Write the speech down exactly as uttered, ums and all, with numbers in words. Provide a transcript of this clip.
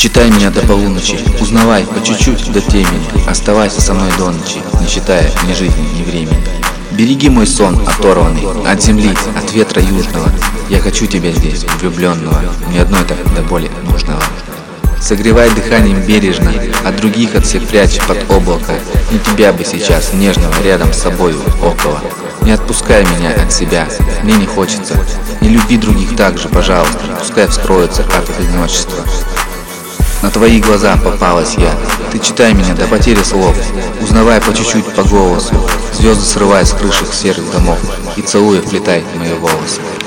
читай меня до полуночи, узнавай по чуть-чуть до темени, оставайся со мной до ночи, не считая ни жизни, ни времени. Береги мой сон оторванный от земли, от ветра южного. Я хочу тебя здесь, влюбленного, ни одной так до боли нужного. Согревай дыханием бережно, от других от всех прячь под облако. Не тебя бы сейчас, нежного, рядом с собою, около. Не отпускай меня от себя, мне не хочется. Не люби других так же, пожалуйста, пускай вскроется от одиночества. На твои глаза попалась я, ты читай меня до потери слов. Узнавай по чуть-чуть по голосу, звезды срывай с крышек серых домов и целуя вплетай мои волосы.